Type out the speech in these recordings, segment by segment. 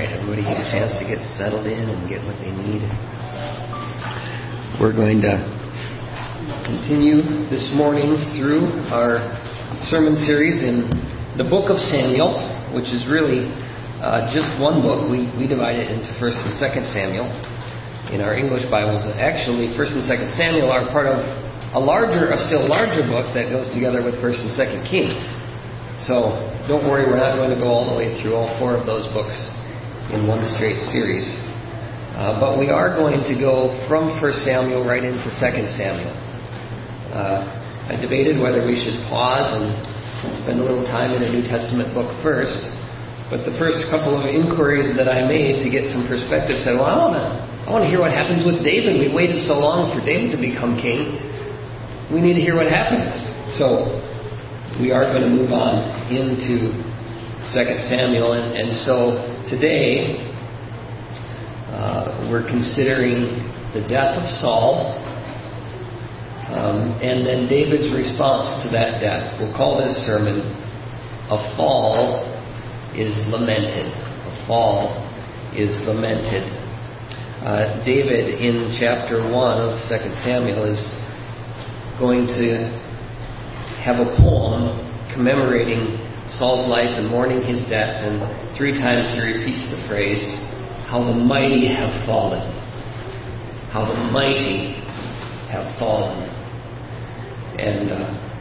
everybody get a chance to get settled in and get what they need. We're going to continue this morning through our sermon series in the book of Samuel, which is really just one book. We divide it into 1st and 2nd Samuel in our English Bibles. Actually, 1st and 2nd Samuel are part of a still larger book that goes together with 1st and 2nd Kings. So don't worry, we're not going to go all the way through all 4 of those books in one straight series. But we are going to go from 1 Samuel right into 2 Samuel. I debated whether we should pause and spend a little time in a New Testament book first. But the first couple of inquiries that I made to get some perspective said, well, I want to hear what happens with David. We waited so long for David to become king. We need to hear what happens. So we are going to move on into 2 Samuel. And so today we're considering the death of Saul and then David's response to that death. We'll call this sermon, A Fall is Lamented. A Fall is Lamented. David in chapter 1 of 2 Samuel is going to have a poem commemorating Saul's life and mourning his death, and 3 times he repeats the phrase, how the mighty have fallen. How the mighty have fallen. And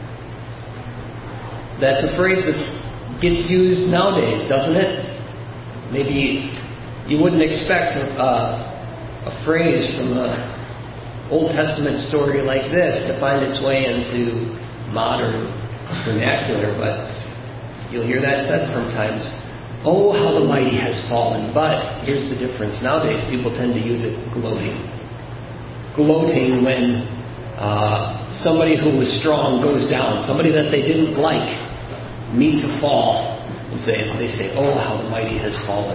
that's a phrase that gets used nowadays, doesn't it? Maybe you wouldn't expect a phrase from an Old Testament story like this to find its way into modern vernacular, but you'll hear that said sometimes. Oh, how the mighty has fallen. But here's the difference. Nowadays, people tend to use it gloating. Gloating when somebody who was strong goes down. Somebody that they didn't like meets a fall. And they say, oh, how the mighty has fallen.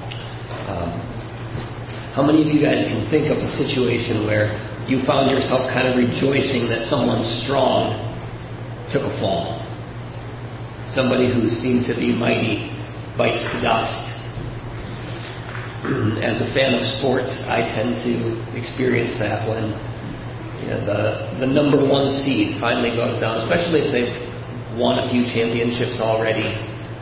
How many of you guys can think of a situation where you found yourself kind of rejoicing that someone strong took a fall? Somebody who seemed to be mighty bites the dust. As a fan of sports, I tend to experience that when the number 1 seed finally goes down, especially if they've won a few championships already.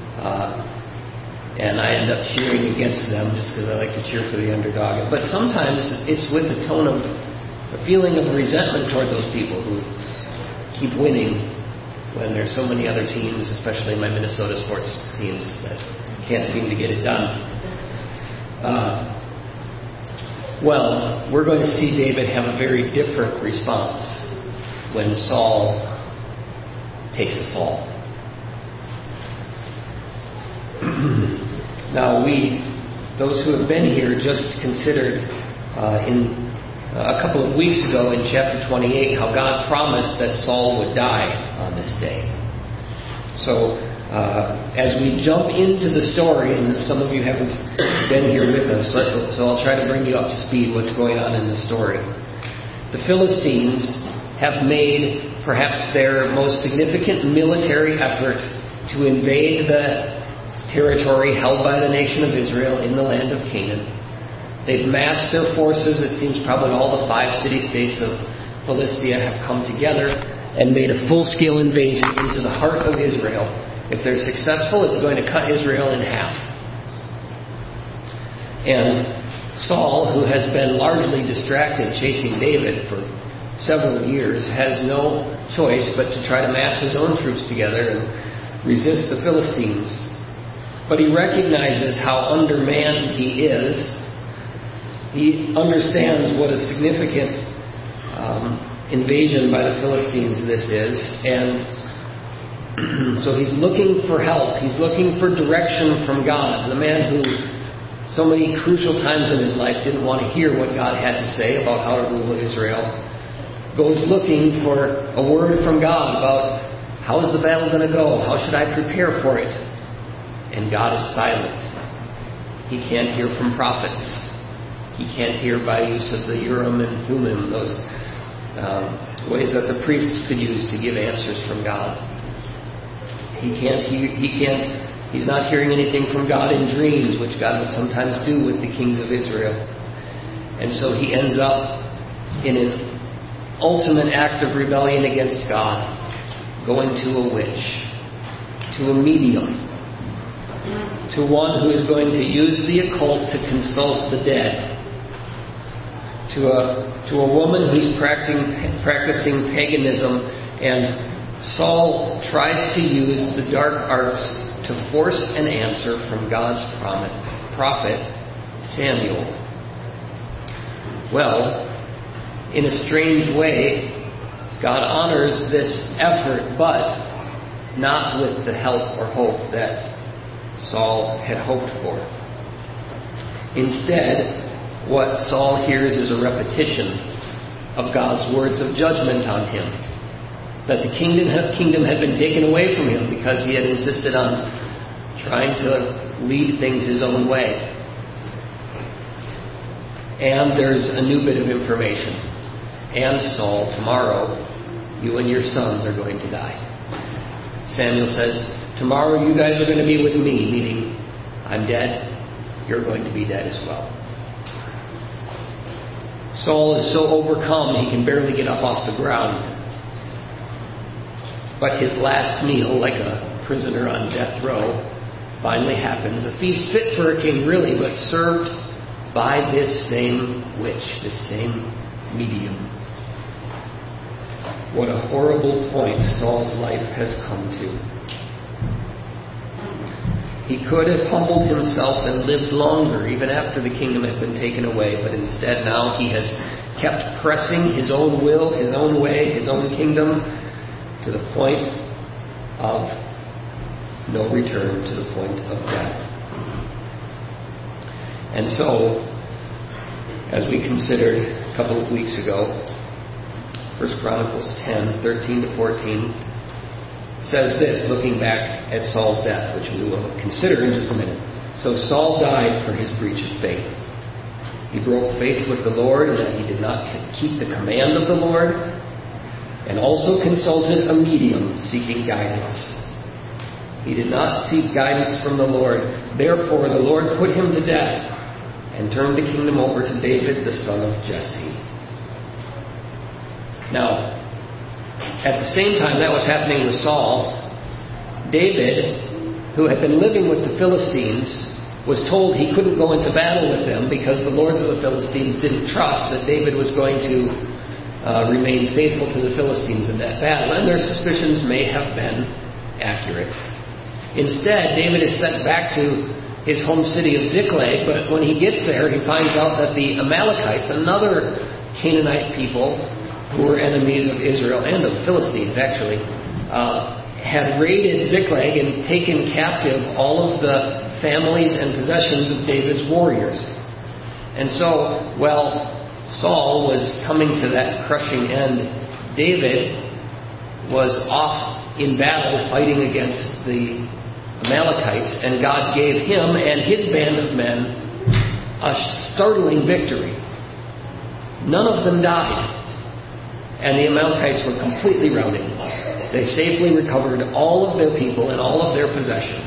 And I end up cheering against them just because I like to cheer for the underdog. But sometimes it's with a tone of a feeling of resentment toward those people who keep winning when there's so many other teams, especially my Minnesota sports teams, that can't seem to get it done. Well, we're going to see David have a very different response when Saul takes a fall. Now those who have been here, just considered in a couple of weeks ago in chapter 28 how God promised that Saul would die on this day. So as we jump into the story, and some of you haven't been here with us, so I'll try to bring you up to speed what's going on in the story. The Philistines have made perhaps their most significant military effort to invade the territory held by the nation of Israel in the land of Canaan. They've massed their forces. It seems probably all the 5 city-states of Philistia have come together and made a full-scale invasion into the heart of Israel. If they're successful, it's going to cut Israel in half. And Saul, who has been largely distracted chasing David for several years, has no choice but to try to mass his own troops together and resist the Philistines. But he recognizes how undermanned he is. He understands what a significant invasion by the Philistines this is. And so he's looking for help. He's looking for direction from God. The man who so many crucial times in his life didn't want to hear what God had to say about how to rule Israel goes looking for a word from God about how is the battle going to go? How should I prepare for it? And God is silent. He can't hear from prophets. He can't hear by use of the Urim and Thummim, those ways that the priests could use to give answers from God. He can't He's not hearing anything from God in dreams, which God would sometimes do with the kings of Israel. And so he ends up in an ultimate act of rebellion against God, going to a witch, to a medium, to one who is going to use the occult to consult the dead, to a woman who's practicing paganism, and Saul tries to use the dark arts to force an answer from God's prophet Samuel. Well, in a strange way, God honors this effort, but not with the help or hope that Saul had hoped for. Instead, what Saul hears is a repetition of God's words of judgment on him. That the kingdom had been taken away from him because he had insisted on trying to lead things his own way. And there's a new bit of information. And Saul, tomorrow, you and your sons are going to die. Samuel says, tomorrow you guys are going to be with me, meaning I'm dead, you're going to be dead as well. Saul is so overcome he can barely get up off the ground. But his last meal, like a prisoner on death row, finally happens. A feast fit for a king, really, but served by this same witch, this same medium. What a horrible point Saul's life has come to. He could have humbled himself and lived longer, even after the kingdom had been taken away, but instead now he has kept pressing his own will, his own way, his own kingdom, to the point of no return, to the point of death. And so, as we considered a couple of weeks ago, 1 Chronicles 10, 13 to 14 says this, looking back at Saul's death, which we will consider in just a minute. So Saul died for his breach of faith. He broke faith with the Lord in that he did not keep the command of the Lord, and also consulted a medium seeking guidance. He did not seek guidance from the Lord. Therefore, the Lord put him to death and turned the kingdom over to David, the son of Jesse. Now, at the same time that was happening with Saul, David, who had been living with the Philistines, was told he couldn't go into battle with them because the lords of the Philistines didn't trust that David was going to remain faithful to the Philistines in that battle, and their suspicions may have been accurate. Instead, David is sent back to his home city of Ziklag, but when he gets there, he finds out that the Amalekites, another Canaanite people who were enemies of Israel and of the Philistines actually, had raided Ziklag and taken captive all of the families and possessions of David's warriors. And so, while Saul was coming to that crushing end, David was off in battle fighting against the Amalekites, and God gave him and his band of men a startling victory. None of them died, and the Amalekites were completely routed. They safely recovered all of their people and all of their possessions.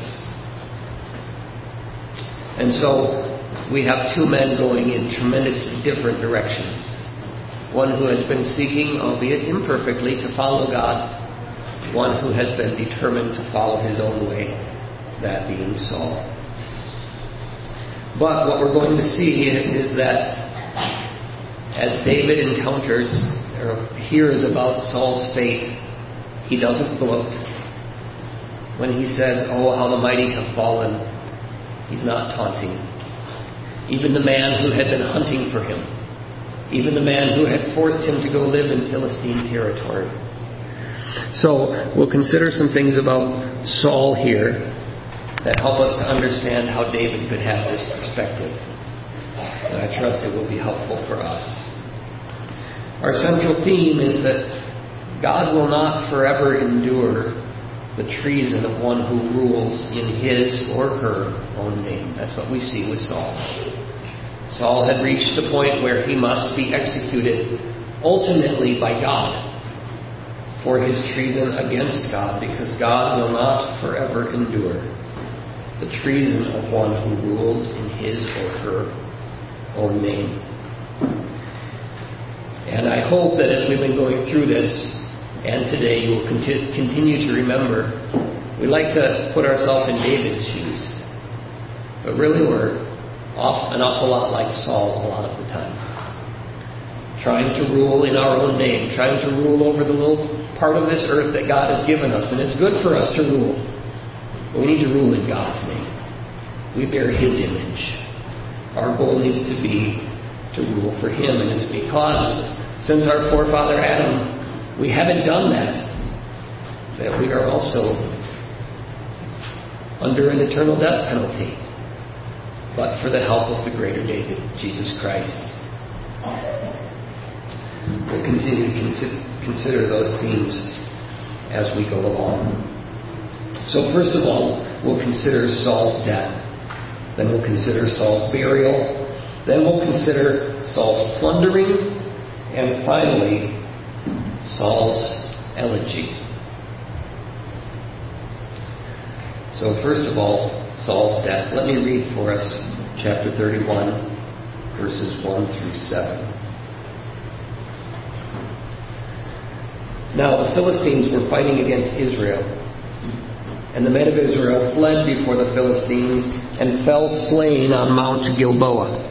And so we have two men going in tremendously different directions. One who has been seeking, albeit imperfectly, to follow God. One who has been determined to follow his own way, that being Saul. But what we're going to see is that as David encounters or hears about Saul's fate, he doesn't gloat. When he says, "Oh, how the mighty have fallen," he's not taunting. Even the man who had been hunting for him, even the man who had forced him to go live in Philistine territory. So we'll consider some things about Saul here that help us to understand how David could have this perspective. And I trust it will be helpful for us. Our central theme is that God will not forever endure the treason of one who rules in his or her own name. That's what we see with Saul. Saul had reached the point where he must be executed ultimately by God for his treason against God, because God will not forever endure the treason of one who rules in his or her own name. And I hope that as we've been going through this, and today you will continue to remember, we like to put ourselves in David's shoes. But really we're an awful lot like Saul a lot of the time. Trying to rule in our own name, trying to rule over the little part of this earth that God has given us. And it's good for us to rule. But we need to rule in God's name. We bear His image. Our goal needs to be to rule for Him. And it's because since our forefather Adam, we haven't done that we are also under an eternal death penalty. But for the help of the greater David, Jesus Christ. We'll continue to consider those themes as we go along. So first of all, we'll consider Saul's death. Then we'll consider Saul's burial. Then we'll consider Saul's plundering. And finally, Saul's elegy. So first of all, Saul's death. Let me read for us chapter 31, verses 1 through 7. Now the Philistines were fighting against Israel. And the men of Israel fled before the Philistines and fell slain on Mount Gilboa.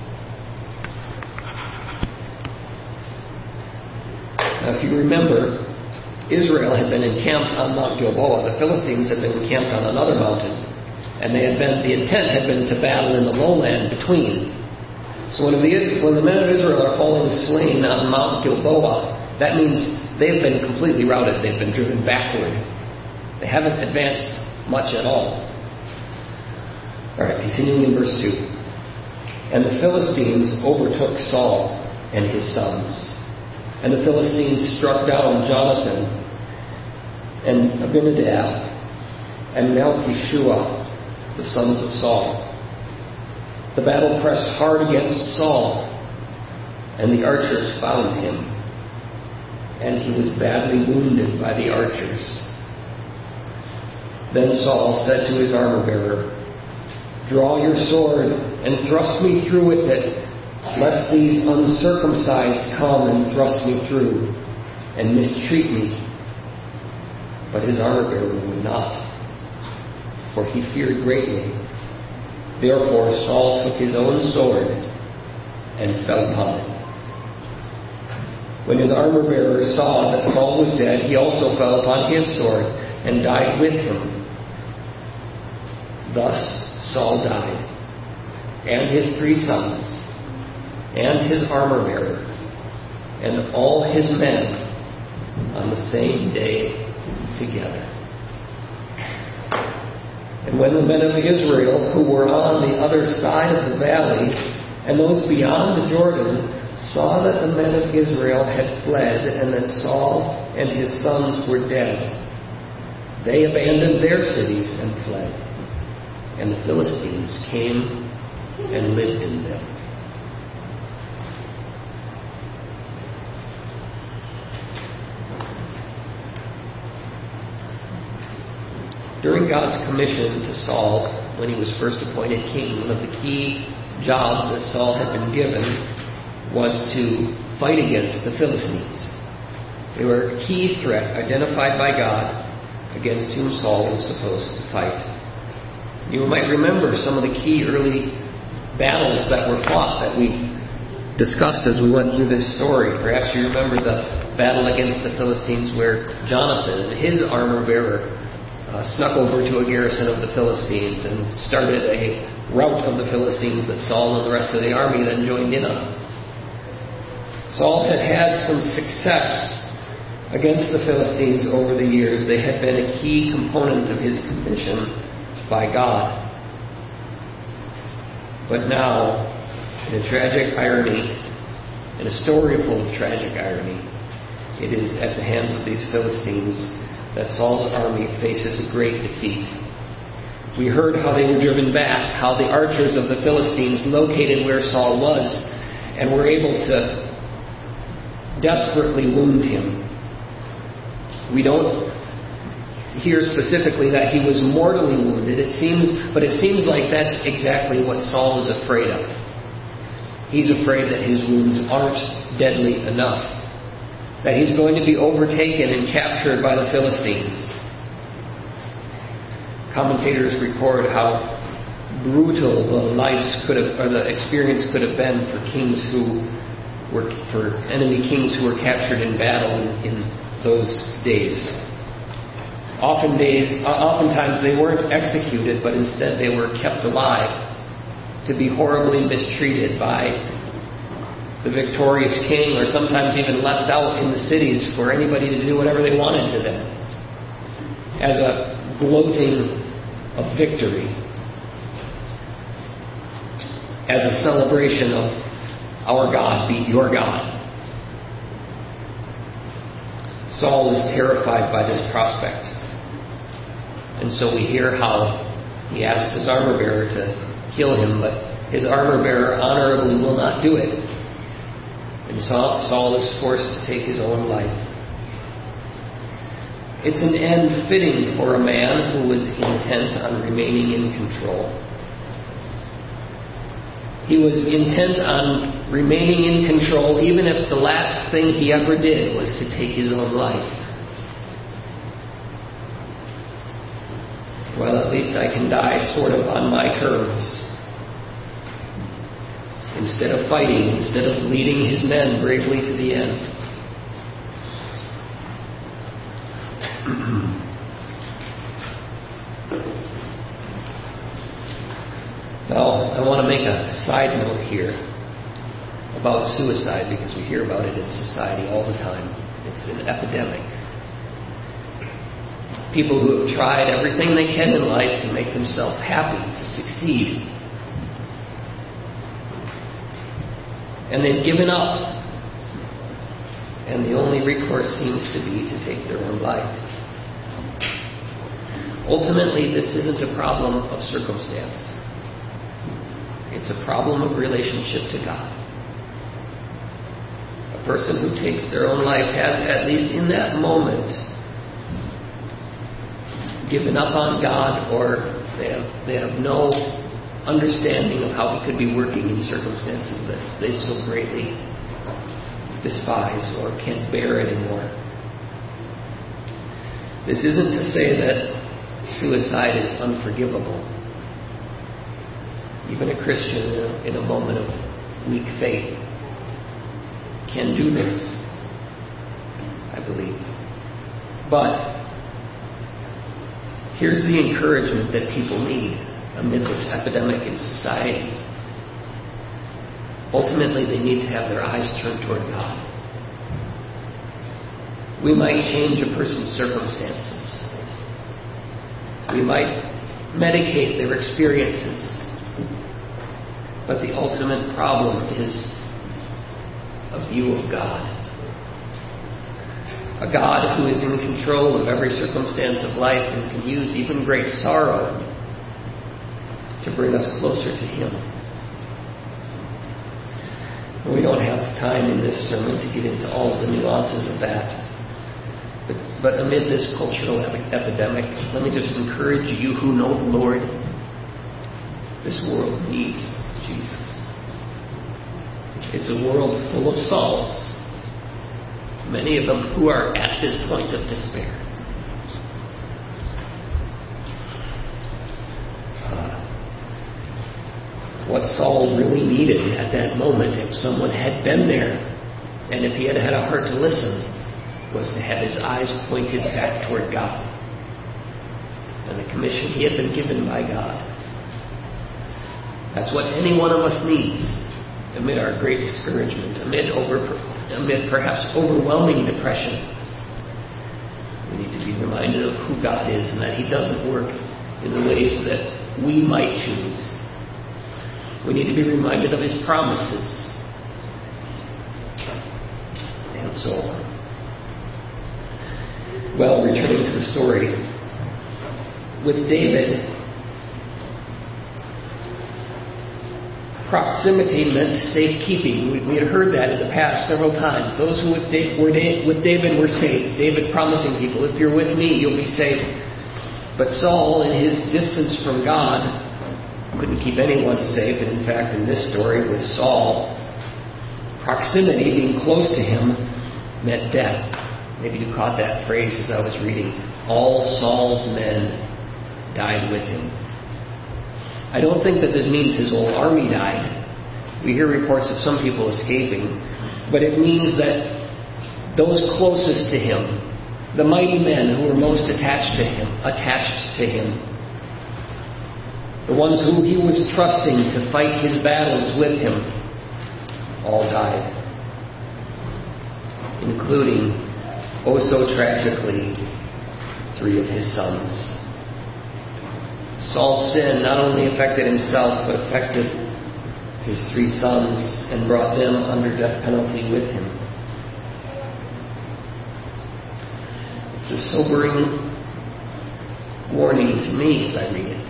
Now if you remember, Israel had been encamped on Mount Gilboa. The Philistines had been encamped on another mountain. And the intent had been to battle in the lowland between. So when the men of Israel are falling slain on Mount Gilboa, that means they've been completely routed. They've been driven backward. They haven't advanced much at all. Alright, continuing in verse 2. And the Philistines overtook Saul and his sons. And the Philistines struck down Jonathan and Abinadab and Malchishua, the sons of Saul. The battle pressed hard against Saul, and the archers found him, and he was badly wounded by the archers. Then Saul said to his armor-bearer, "Draw your sword and thrust me through with it, lest these uncircumcised come and thrust me through and mistreat me." But his armor-bearer would not, for he feared greatly. Therefore Saul took his own sword and fell upon it. When his armor-bearer saw that Saul was dead, he also fell upon his sword and died with him. Thus Saul died, and his 3 sons, and his armor-bearer, and all his men on the same day together. And when the men of Israel, who were on the other side of the valley, and those beyond the Jordan, saw that the men of Israel had fled, and that Saul and his sons were dead, they abandoned their cities and fled. And the Philistines came and lived in them. During God's commission to Saul, when he was first appointed king, one of the key jobs that Saul had been given was to fight against the Philistines. They were a key threat identified by God against whom Saul was supposed to fight. You might remember some of the key early battles that were fought that we discussed as we went through this story. Perhaps you remember the battle against the Philistines where Jonathan and his armor-bearer snuck over to a garrison of the Philistines and started a rout of the Philistines that Saul and the rest of the army then joined in on. Saul had had some success against the Philistines over the years. They had been a key component of his commission by God. But now, in a tragic irony, in a story full of tragic irony, it is at the hands of these Philistines that Saul's army faces a great defeat. We heard how they were driven back, how the archers of the Philistines located where Saul was and were able to desperately wound him. We don't here specifically that he was mortally wounded. It seems like that's exactly what Saul is afraid of. He's afraid that his wounds aren't deadly enough, that he's going to be overtaken and captured by the Philistines. Commentators record how brutal the experience could have been for enemy kings who were captured in battle in those days. Oftentimes they weren't executed, but instead they were kept alive to be horribly mistreated by the victorious king, or sometimes even left out in the cities for anybody to do whatever they wanted to them, as a gloating of victory, as a celebration of our God beat your God. Saul is terrified by this prospect. And so we hear how he asks his armor bearer to kill him, but his armor bearer honorably will not do it. And Saul is forced to take his own life. It's an end fitting for a man who was intent on remaining in control. He was intent on remaining in control even if the last thing he ever did was to take his own life. Well, at least I can die sort of on my terms. Instead of fighting, instead of leading his men bravely to the end. Now, I want to make a side note here about suicide, because we hear about it in society all the time. It's an epidemic. People who have tried everything they can in life to make themselves happy, to succeed. And they've given up. And the only recourse seems to be to take their own life. Ultimately, this isn't a problem of circumstance. It's a problem of relationship to God. A person who takes their own life has, at least in that moment, given up on God, or they have no understanding of how He could be working in circumstances that they so greatly despise or can't bear anymore. This isn't to say that suicide is unforgivable. Even a Christian in a moment of weak faith can do this, I believe. But here's the encouragement that people need amid this epidemic in society. Ultimately, they need to have their eyes turned toward God. We might change a person's circumstances. We might medicate their experiences. But the ultimate problem is a view of God. A God who is in control of every circumstance of life and can use even great sorrow to bring us closer to Him. We don't have time in this sermon to get into all the nuances of that. But amid this cultural epidemic, let me just encourage you who know the Lord. This world needs Jesus. It's a world full of Sauls, many of them who are at this point of despair. What Saul really needed at that moment, if someone had been there, and if he had had a heart to listen, was to have his eyes pointed back toward God and the commission he had been given by God. That's what any one of us needs amid our great discouragement, amid perhaps overwhelming depression. We need to be reminded of who God is and that He doesn't work in the ways that we might choose. We need to be reminded of His promises, and so on. Well, returning to the story, with David, proximity meant safekeeping. We had heard that in the past several times. Those who were with David were safe. David promising people, if you're with me, you'll be safe. But Saul, in his distance from God, couldn't keep anyone safe. And in fact, in this story with Saul, proximity, being close to him, meant death. Maybe you caught that phrase as I was reading. All Saul's men died with him. I don't think that this means his whole army died. We hear reports of some people escaping. But it means that those closest to him, the mighty men who were most attached to him, the ones who he was trusting to fight his battles with him, all died. Including, oh so tragically, 3 of his sons. Saul's sin not only affected himself, but affected his 3 sons and brought them under death penalty with him. It's a sobering warning to me as I read it.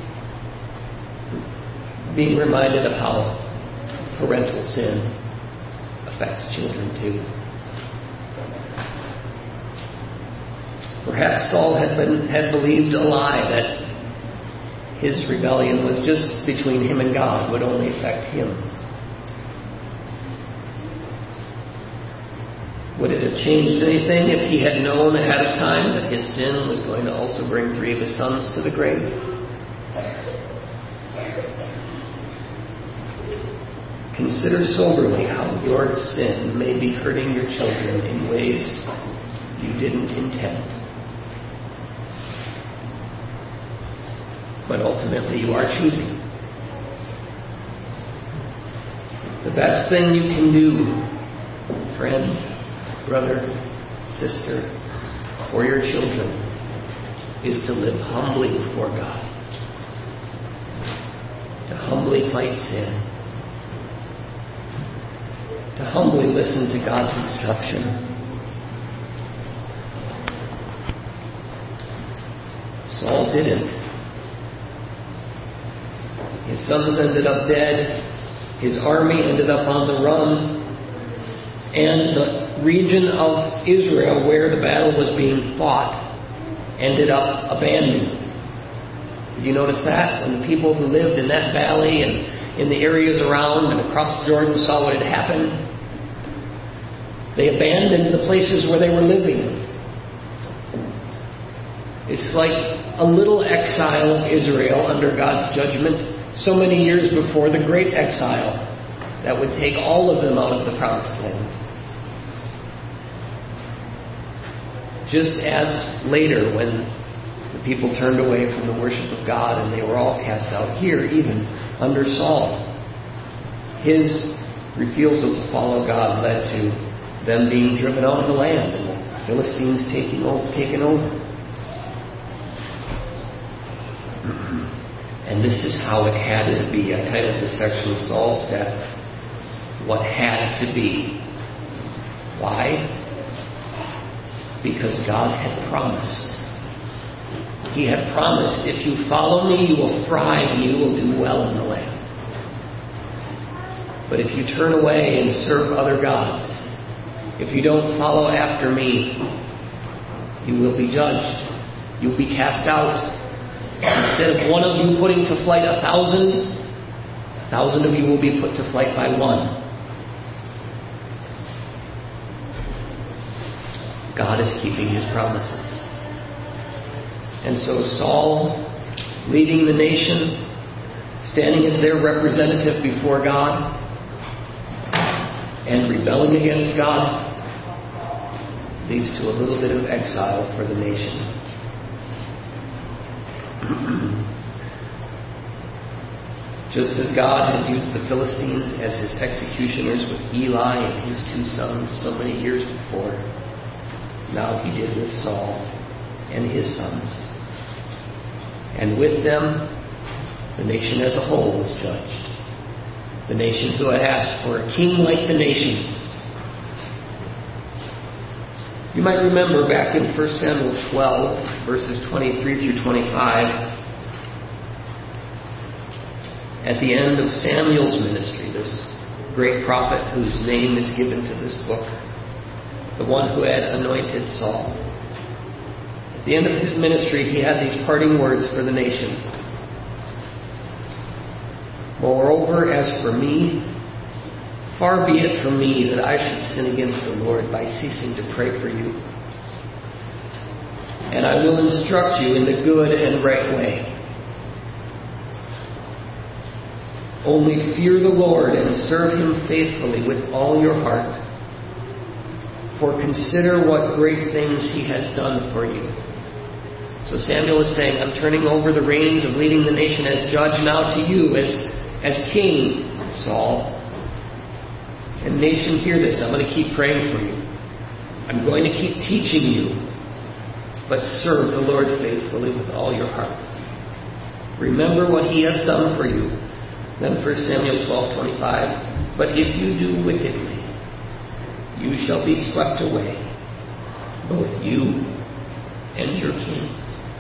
Being reminded of how parental sin affects children too. Perhaps Saul had believed a lie that his rebellion was just between him and God, would only affect him. Would it have changed anything if he had known ahead of time that his sin was going to also bring 3 of his sons to the grave? Consider soberly how your sin may be hurting your children in ways you didn't intend. But ultimately you are choosing. The best thing you can do, friend, brother, sister, for your children is to live humbly before God. To humbly fight sin. To humbly listen to God's instruction. Saul didn't. His sons ended up dead. His army ended up on the run. And the region of Israel where the battle was being fought ended up abandoned. Did you notice that? When the people who lived in that valley and in the areas around and across Jordan saw what had happened, they abandoned the places where they were living. It's like a little exile of Israel under God's judgment so many years before the great exile that would take all of them out of the promised land. Just as later when the people turned away from the worship of God and they were all cast out, here even under Saul, his refusal to follow God led to them being driven out of the land and the Philistines taken over. And this is how it had to be. I titled this section of Saul's death, What Had to Be. Why? Because God had promised. He had promised, if you follow me, you will thrive and you will do well in the land. But if you turn away and serve other gods, if you don't follow after me, you will be judged. You will be cast out. Instead of one of you putting to flight 1,000, 1,000 of you will be put to flight by one. God is keeping his promises. And so Saul, leading the nation, standing as their representative before God, and rebelling against God, leads to a little bit of exile for the nation. Just as God had used the Philistines as his executioners with Eli and his 2 sons so many years before, now he did with Saul and his sons. And with them, the nation as a whole was judged. The nation who had asked for a king like the nations. You might remember back in 1 Samuel 12, verses 23 through 25, at the end of Samuel's ministry, this great prophet whose name is given to this book, the one who had anointed Saul. the end of his ministry, he had these parting words for the nation. Moreover, as for me, far be it from me that I should sin against the Lord by ceasing to pray for you. And I will instruct you in the good and right way. Only fear the Lord and serve Him faithfully with all your heart. For consider what great things He has done for you. So Samuel is saying, I'm turning over the reins of leading the nation as judge now to you, as king, Saul. And nation, hear this. I'm going to keep praying for you. I'm going to keep teaching you. But serve the Lord faithfully with all your heart. Remember what He has done for you. Then 1 Samuel 12:25. But if you do wickedly, you shall be swept away, both you and your king.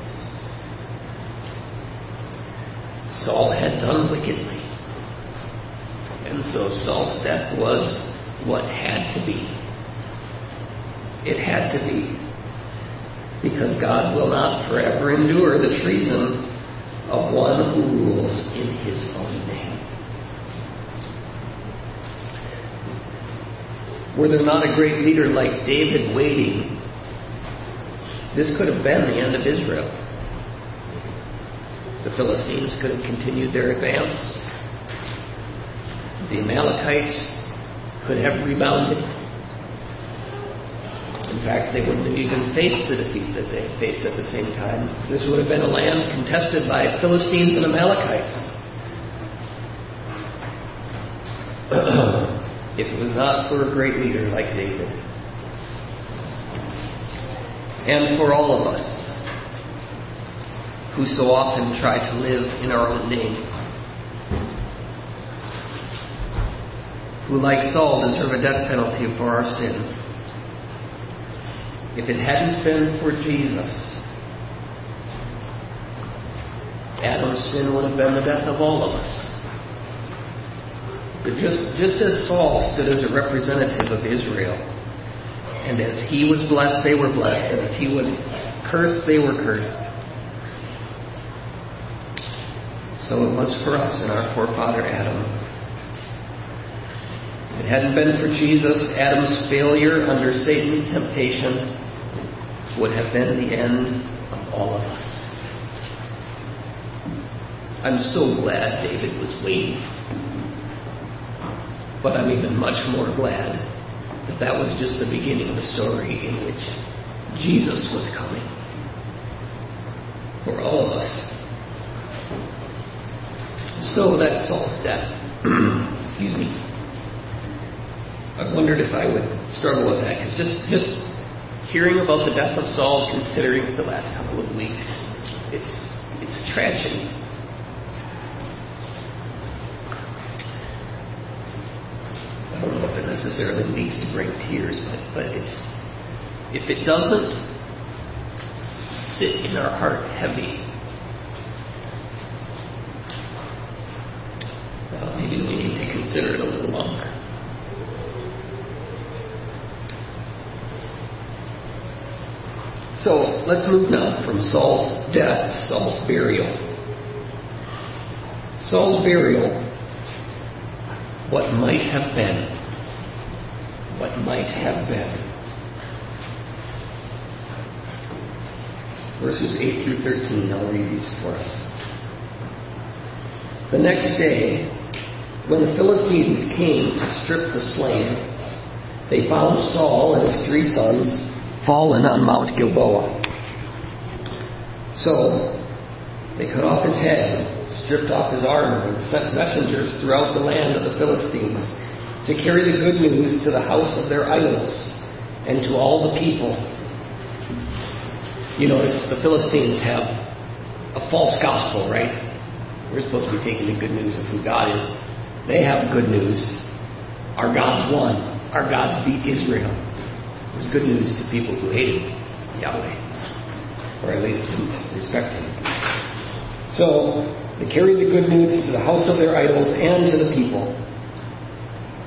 Saul had done wickedly. And so Saul's death was what had to be. It had to be. Because God will not forever endure the treason of one who rules in His own name. Were there not a great leader like David waiting, this could have been the end of Israel. The Philistines could have continued their advance. The Amalekites could have rebounded. In fact, they wouldn't have even faced the defeat that they faced at the same time. This would have been a land contested by Philistines and Amalekites. If it was not for a great leader like David. And for all of us who so often try to live in our own name, who like Saul deserve a death penalty for our sin. If it hadn't been for Jesus, Adam's sin would have been the death of all of us. But just as Saul stood as a representative of Israel, and as he was blessed, they were blessed, and as he was cursed, they were cursed. So it was for us and our forefather Adam. If it hadn't been for Jesus, Adam's failure under Satan's temptation would have been the end of all of us. I'm so glad David was waiting. But I'm even much more glad that that was just the beginning of a story in which Jesus was coming for all of us. So that's Saul's death. Excuse me. I wondered if I would struggle with that, because just hearing about the death of Saul, considering the last couple of weeks, it's a tragedy. I don't know if it necessarily needs to bring tears, but if it doesn't sit in our heart heavy, well, maybe we need to consider it a little longer. So let's move now from Saul's death to Saul's burial. Saul's burial. What might have been. What might have been. Verses 8 through 13, I'll read these for us. The next day, when the Philistines came to strip the slain, they found Saul and his 3 sons fallen on Mount Gilboa. So they cut off his head, stripped off his armor, and sent messengers throughout the land of the Philistines to carry the good news to the house of their idols and to all the people. You notice the Philistines have a false gospel, right? We're supposed to be taking the good news of who God is. They have good news. Our God's won. Our God's beat Israel. It was good news to people who hated Yahweh, or at least didn't respect Him. So they carried the good news to the house of their idols and to the people.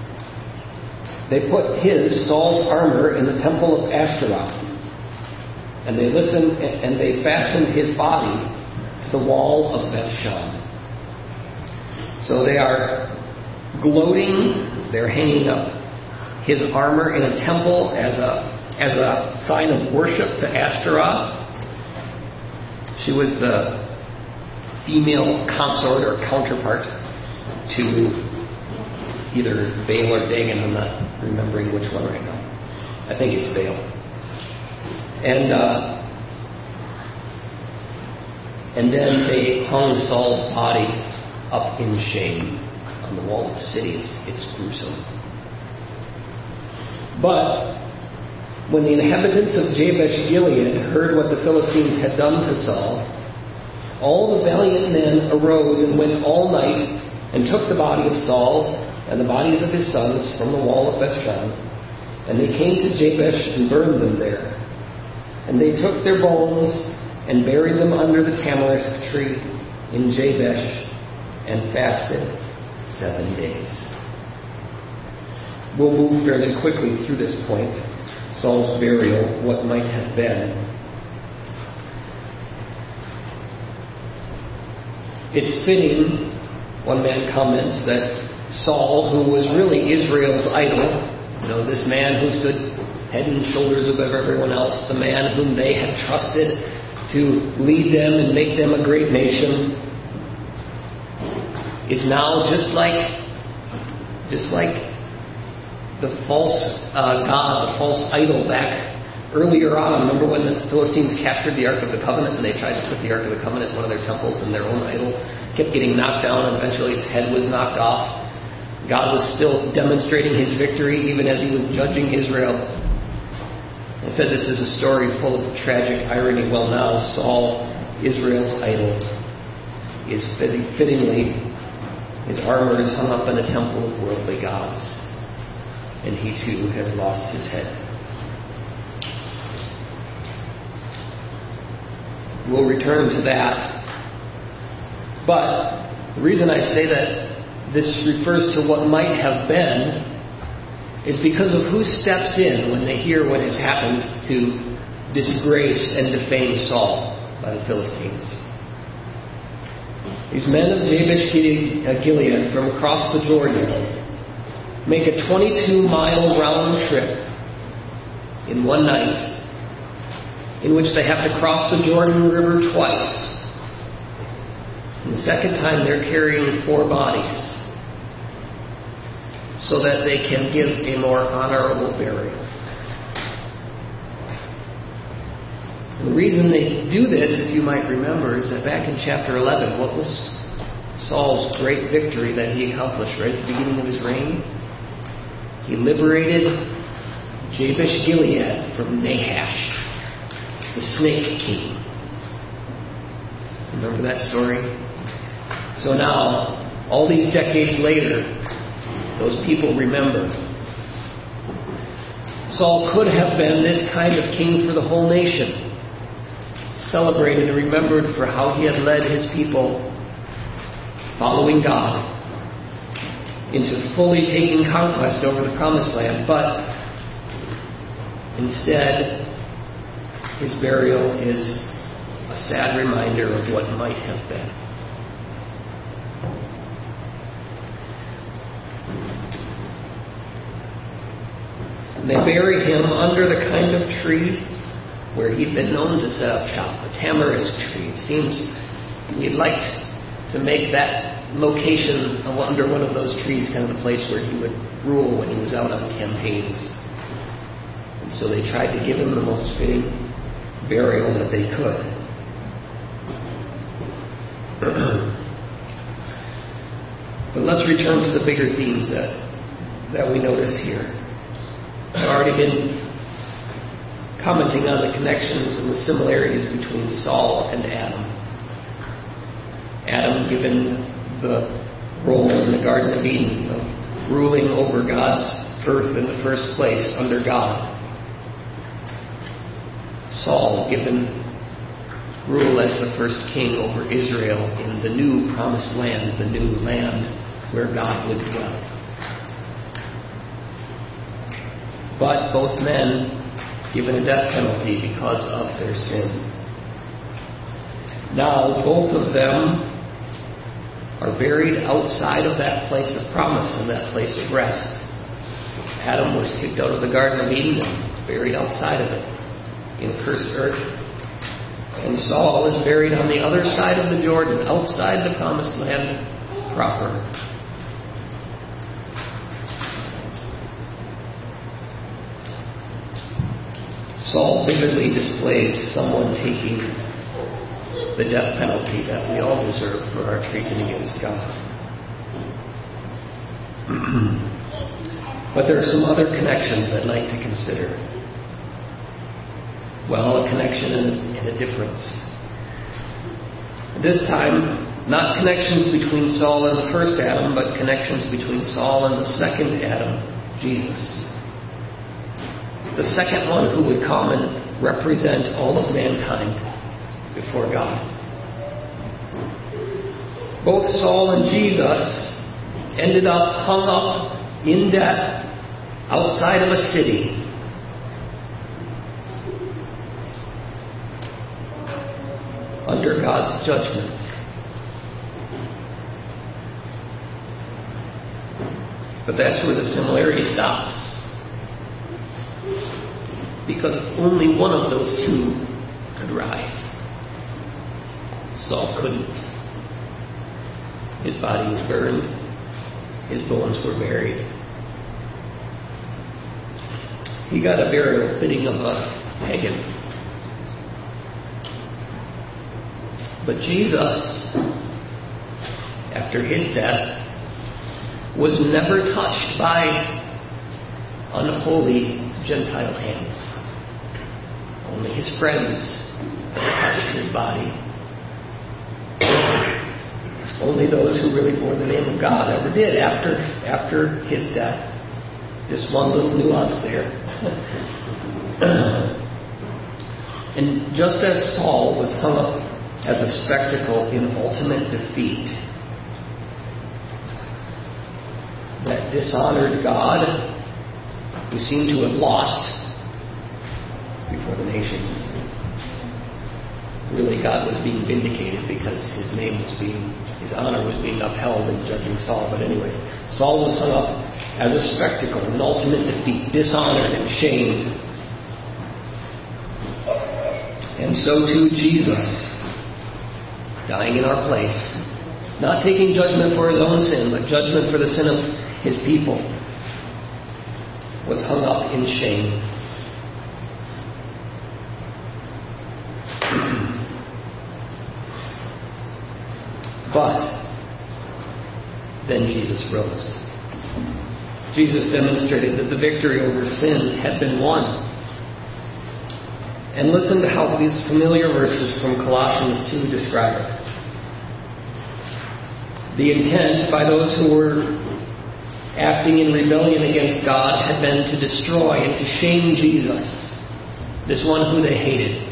They put Saul's armor in the temple of Ashtoreth, And they listened, and they fastened his body to the wall of Bethshan. So they are gloating. They're hanging up his armor in a temple as a sign of worship to Ashtaroth. She was the female consort or counterpart to either Baal or Dagon. I'm not remembering which one right now. I think it's Baal. And then they hung Saul's body up in shame on the wall of the city. It's gruesome. But when the inhabitants of Jabesh Gilead heard what the Philistines had done to Saul, all the valiant men arose and went all night and took the body of Saul and the bodies of his sons from the wall of Bethshan, and they came to Jabesh and burned them there. And they took their bones and buried them under the tamarisk tree in Jabesh and fasted 7 days. We'll move fairly quickly through this point. Saul's burial, what might have been. It's fitting, one man comments, that Saul, who was really Israel's idol, this man who stood head and shoulders above everyone else, the man whom they had trusted to lead them and make them a great nation, is now just like the false god, the false idol back earlier on. Remember when the Philistines captured the Ark of the Covenant and they tried to put the Ark of the Covenant in one of their temples, and their own idol kept getting knocked down, and eventually its head was knocked off. God was still demonstrating his victory even as he was judging Israel. I said this is a story full of tragic irony. Well, now Saul, Israel's idol, is fittingly, his armor is hung up in a temple of worldly gods, and he too has lost his head. We'll return to that. But the reason I say that this refers to what might have been is because of who steps in when they hear what has happened to disgrace and defame Saul by the Philistines. These men of Jabesh Gilead from across the Jordan make a 22-mile round trip in one night, in which they have to cross the Jordan River twice. And the second time they're carrying 4 bodies so that they can give a more honorable burial. And the reason they do this, if you might remember, is that back in chapter 11, what was Saul's great victory that he accomplished right at the beginning of his reign? He liberated Jabesh Gilead from Nahash, the snake king. Remember that story? So now, all these decades later, those people remember. Saul could have been this kind of king for the whole nation, celebrated and remembered for how he had led his people, following God, into fully taking conquest over the promised land. But instead, his burial is a sad reminder of what might have been. They buried him under the kind of tree where he'd been known to set up shop, a tamarisk tree. It seems he'd liked to make that location under one of those trees kind of the place where he would rule when he was out on campaigns. And so they tried to give him the most fitting burial that they could. But let's return to the bigger themes that we notice here. I've already been commenting on the connections and the similarities between Saul and Adam. Adam given the role in the Garden of Eden of ruling over God's earth in the first place under God. Saul given rule as the first king over Israel in the new promised land, the new land where God would dwell. But both men given a death penalty because of their sin. Now both of them are buried outside of that place of promise and that place of rest. Adam was kicked out of the Garden of Eden and buried outside of it in cursed earth. And Saul is buried on the other side of the Jordan, outside the promised land proper. Saul vividly displays someone taking the death penalty that we all deserve for our treason against God. But there are some other connections I'd like to consider. Well, a connection and a difference. This time, not connections between Saul and the first Adam, but connections between Saul and the second Adam, Jesus. The second one who would come and represent all of mankind before God. Both Saul and Jesus ended up hung up in death outside of a city. Under God's judgment. But that's where the similarity stops. Because only one of those two could rise. Saul couldn't. His body was burned. His bones were buried. He got a burial fitting of a pagan. But Jesus, after his death, was never touched by unholy Gentile hands. Only his friends touched his body. Only those who really bore the name of God ever did after his death. Just one little nuance there. And just as Saul was hung up as a spectacle in ultimate defeat that dishonored God, who seemed to have lost before the nations. Really, God was being vindicated because his honor was being upheld in judging Saul. But anyways, Saul was hung up as a spectacle, an ultimate defeat, dishonored and shamed. And so too Jesus, dying in our place, not taking judgment for his own sin, but judgment for the sin of his people, was hung up in shame. But then Jesus rose. Jesus demonstrated that the victory over sin had been won. And listen to how these familiar verses from Colossians 2 describe it. The intent by those who were acting in rebellion against God had been to destroy and to shame Jesus, this one who they hated.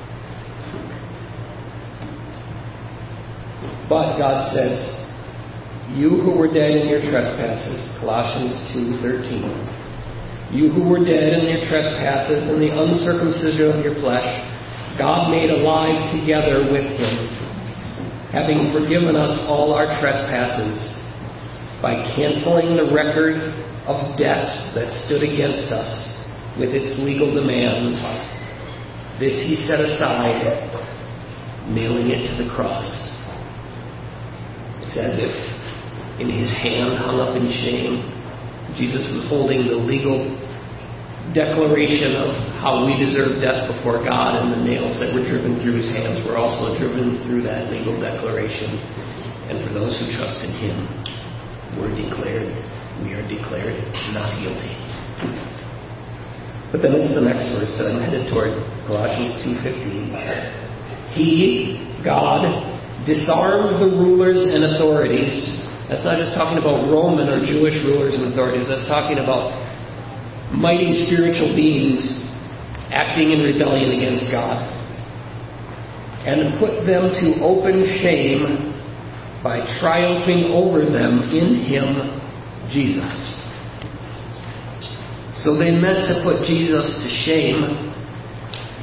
But God says, you who were dead in your trespasses, Colossians 2:13, you who were dead in your trespasses and the uncircumcision of your flesh, God made alive together with him, having forgiven us all our trespasses by canceling the record of debt that stood against us with its legal demands. This he set aside, nailing it to the cross. It's as if in his hand, hung up in shame, Jesus was holding the legal declaration of how we deserve death before God, and the nails that were driven through his hands were also driven through that legal declaration. And for those who trust in him, we are declared not guilty. But then it's the next verse that I'm headed toward, Colossians 2:15. He, God, disarmed the rulers and authorities. That's not just talking about Roman or Jewish rulers and authorities. That's talking about mighty spiritual beings acting in rebellion against God. And put them to open shame by triumphing over them in him, Jesus. So they meant to put Jesus to shame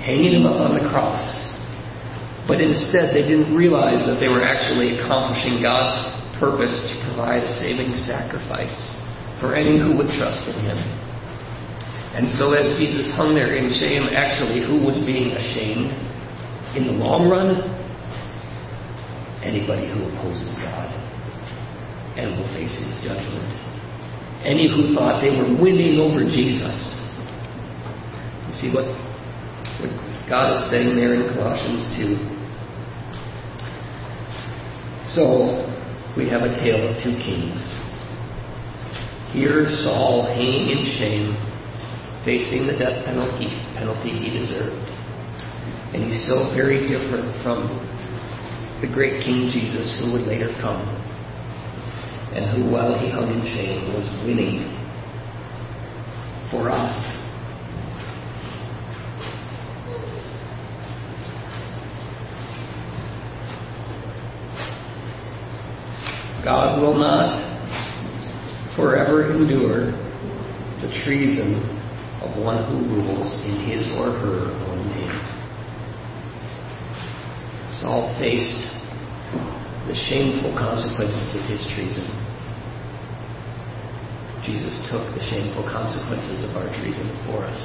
hanging him up on the cross. But instead, they didn't realize that they were actually accomplishing God's purpose to provide a saving sacrifice for any who would trust in him. And so as Jesus hung there in shame, actually, who was being ashamed in the long run? Anybody who opposes God and will face his judgment. Any who thought they were winning over Jesus. You see what God is saying there in Colossians 2. So, we have a tale of two kings. Here, Saul hanging in shame, facing the death penalty he deserved. And he's so very different from the great King Jesus who would later come, and who, while he hung in shame, was winning for us. God will not forever endure the treason of one who rules in his or her own name. Saul faced the shameful consequences of his treason. Jesus took the shameful consequences of our treason for us.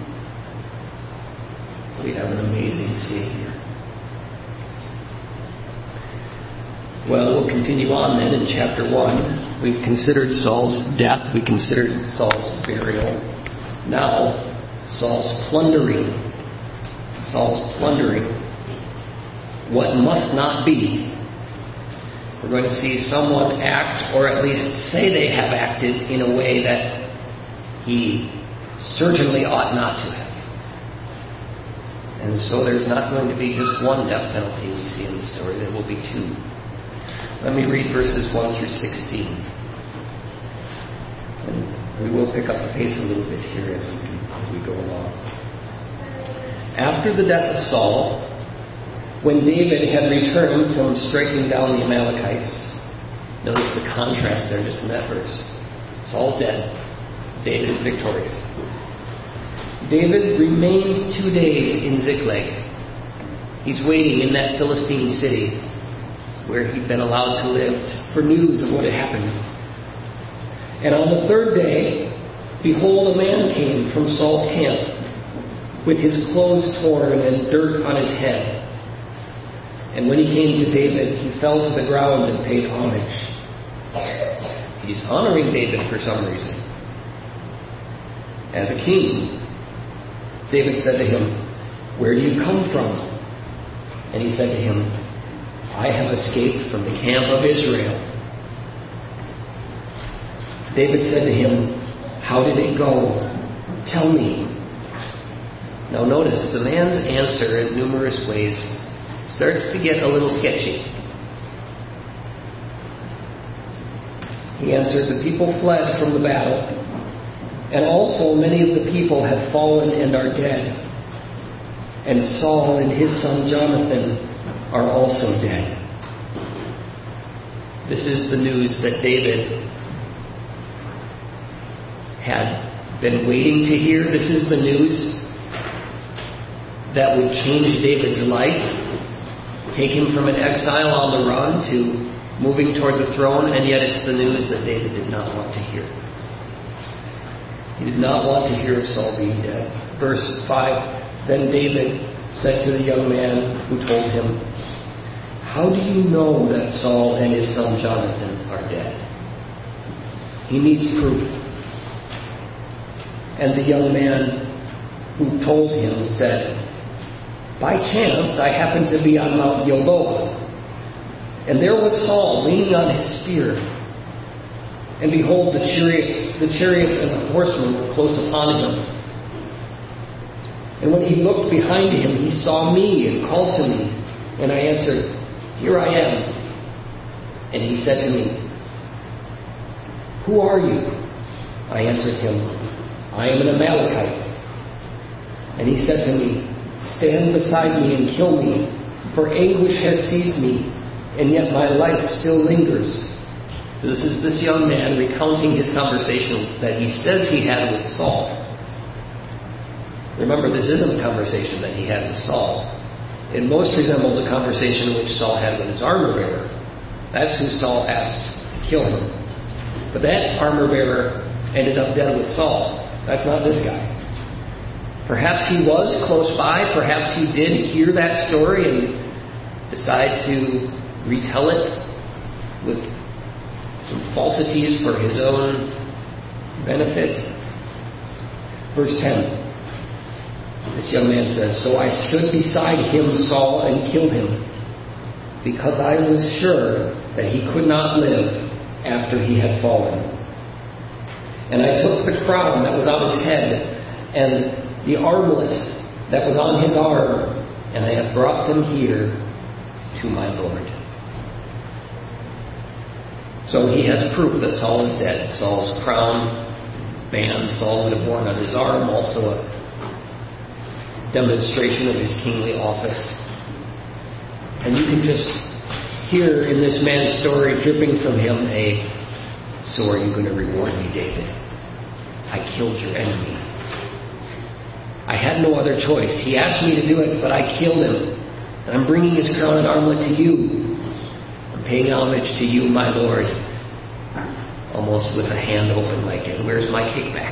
We have an amazing Savior. Well, we'll continue on then in chapter 1. We've considered Saul's death. We considered Saul's burial. Now, Saul's plundering. Saul's plundering. What must not be. We're going to see someone act, or at least say they have acted, in a way that he certainly ought not to have. And so there's not going to be just one death penalty we see in the story. There will be two. Let me read verses 1 through 16. And we will pick up the pace a little bit here as we go along. After the death of Saul, when David had returned from striking down the Amalekites, notice the contrast there just in that verse. Saul's dead. David is victorious. David remained 2 days in Ziklag. He's waiting in that Philistine city where he'd been allowed to live for news of what had happened. And on the third day, behold, a man came from Saul's camp with his clothes torn and dirt on his head. And when he came to David, he fell to the ground and paid homage. He's honoring David for some reason. As a king, David said to him, "Where do you come from?" And he said to him, "I have escaped from the camp of Israel." David said to him, "How did it go? Tell me." Now notice, the man's answer in numerous ways starts to get a little sketchy. He answered, "The people fled from the battle, and also many of the people have fallen and are dead. And Saul and his son Jonathan are also dead." This is the news that David had been waiting to hear. This is the news that would change David's life, take him from an exile on the run to moving toward the throne, and yet it's the news that David did not want to hear. He did not want to hear of Saul being dead. Verse 5, then David said to the young man who told him, "How do you know that Saul and his son Jonathan are dead?" He needs proof. And the young man who told him said, "By chance I happened to be on Mount Gilboa, and there was Saul leaning on his spear. And behold, the chariots and the horsemen were close upon him. And when he looked behind him, he saw me and called to me. And I answered, 'Here I am.' And he said to me, 'Who are you?' I answered him, 'I am an Amalekite.' And he said to me, 'Stand beside me and kill me, for anguish has seized me, and yet my life still lingers.'" So this is this young man recounting his conversation that he says he had with Saul. Remember, this isn't a conversation that he had with Saul. It most resembles a conversation which Saul had with his armor bearer. That's who Saul asked to kill him. But that armor bearer ended up dead with Saul. That's not this guy. Perhaps he was close by. Perhaps he did hear that story and decide to retell it with some falsities for his own benefit. Verse 10. This young man says, "So I stood beside him, Saul, and killed him, because I was sure that he could not live after he had fallen. And I took the crown that was on his head and the armlet that was on his arm, and I have brought them here to my Lord." So he has proof that Saul is dead. Saul's crown band Saul would have worn on his arm, also a demonstration of his kingly office. And you can just hear in this man's story, dripping from him, "So are you going to reward me, David? I killed your enemy. I had no other choice. He asked me to do it, but I killed him. And I'm bringing his crown and armlet to you. I'm paying homage to you, my Lord." Almost with a hand open like, "And where's my kickback?"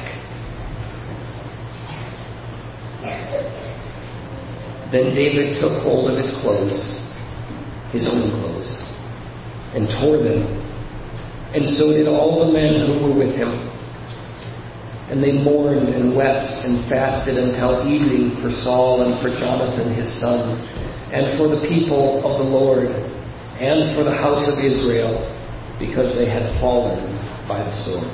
Then David took hold of his clothes, his own clothes, and tore them. And so did all the men who were with him. And they mourned and wept and fasted until evening for Saul and for Jonathan his son, and for the people of the Lord, and for the house of Israel, because they had fallen by the sword.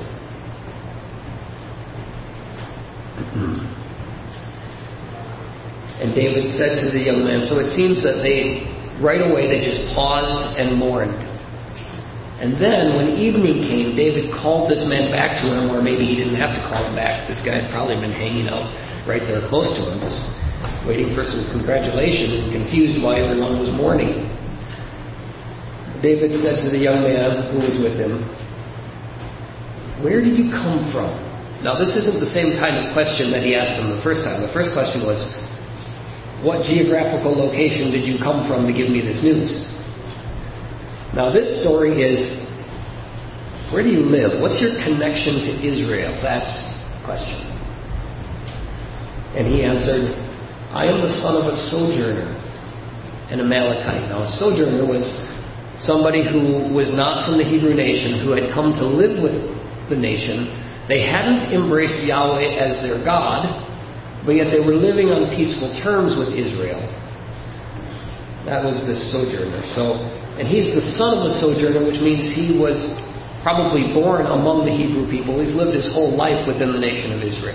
And David said to the young man, so it seems that right away they just paused and mourned. And then when evening came, David called this man back to him, or maybe he didn't have to call him back. This guy had probably been hanging out right there close to him, just waiting for some congratulations and confused why everyone was mourning. David said to the young man who was with him, "Where did you come from?" Now this isn't the same kind of question that he asked him the first time. The first question was, "What geographical location did you come from to give me this news?" Now this story is, where do you live? What's your connection to Israel? That's the question. And he answered, "I am the son of a sojourner, an Amalekite." Now a sojourner was somebody who was not from the Hebrew nation, who had come to live with the nation. They hadn't embraced Yahweh as their God, but yet they were living on peaceful terms with Israel. That was this sojourner. And he's the son of a sojourner, which means he was probably born among the Hebrew people. He's lived his whole life within the nation of Israel.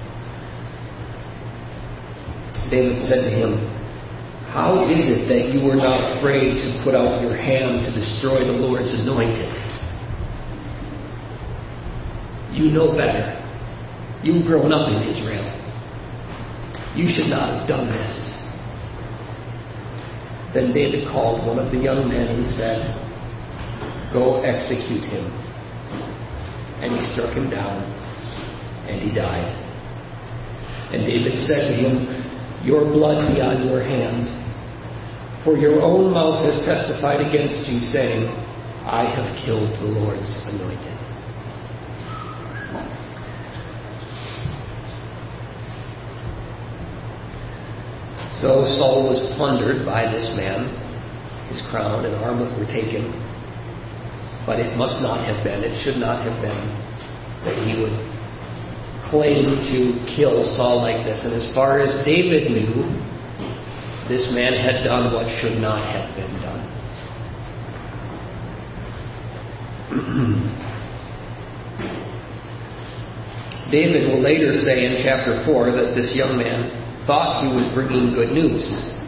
David said to him, "How is it that you were not afraid to put out your hand to destroy the Lord's anointed? You know better. You've grown up in Israel. You should not have done this." Then David called one of the young men and said, "Go execute him." And he struck him down, and he died. And David said to him, "Your blood be on your hand, for your own mouth has testified against you, saying, I have killed the Lord's anointed." So Saul was plundered by this man. His crown and armlet were taken. But it must not have been, it should not have been, that he would claim to kill Saul like this. And as far as David knew, this man had done what should not have been done. David will later say in chapter 4 that this young man thought he was bringing good news.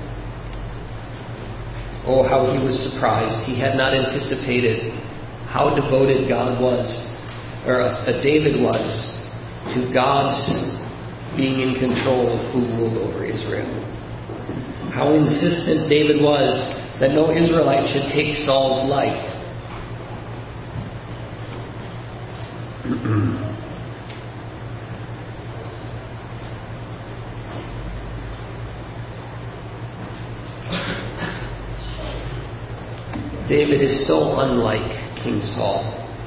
Oh, how he was surprised. He had not anticipated how devoted God was, or David was, to God's being in control of who ruled over Israel. How insistent David was that no Israelite should take Saul's life. David is so unlike King Saul.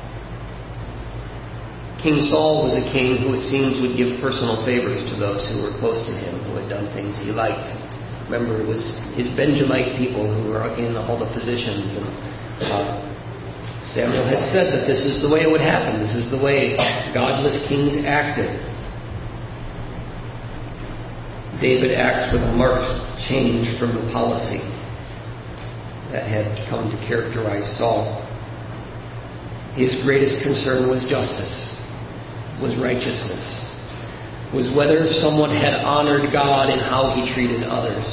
King Saul was a king who, it seems, would give personal favors to those who were close to him, who had done things he liked. Remember, it was his Benjamite people who were in all the positions. And Samuel had said that this is the way it would happen. This is the way godless kings acted. David acts with a marked change from the policy that had come to characterize Saul. His greatest concern was justice, was righteousness, was whether someone had honored God in how he treated others.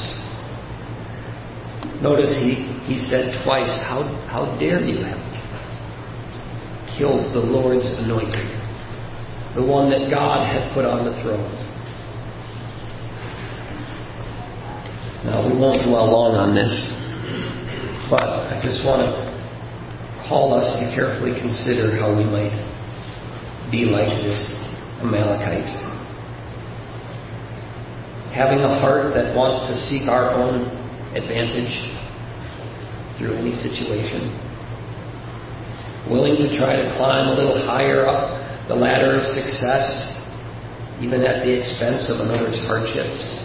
Notice he said twice, how dare you have killed the Lord's anointed, the one that God had put on the throne. Now, we won't dwell long on this, but I just want to call us to carefully consider how we might be like this Amalekite. Having a heart that wants to seek our own advantage through any situation. Willing to try to climb a little higher up the ladder of success, even at the expense of another's hardships.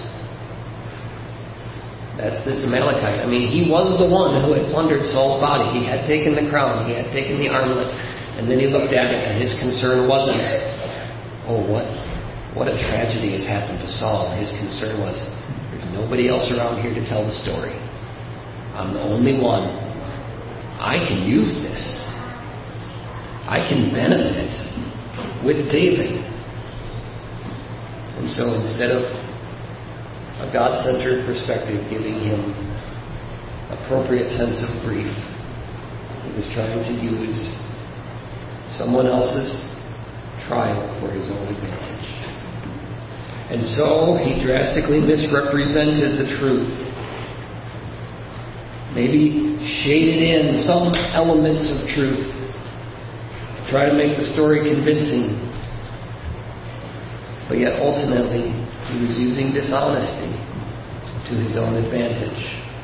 That's this Amalekite. I mean, he was the one who had plundered Saul's body. He had taken the crown. He had taken the armlet. And then he looked at it, and his concern wasn't, oh, what a tragedy has happened to Saul. His concern was, there's nobody else around here to tell the story. I'm the only one. I can use this. I can benefit with David. And so instead of a God-centered perspective giving him appropriate sense of grief, he was trying to use someone else's trial for his own advantage. And so he drastically misrepresented the truth. Maybe shaded in some elements of truth to try to make the story convincing. But yet ultimately he was using dishonesty to his own advantage.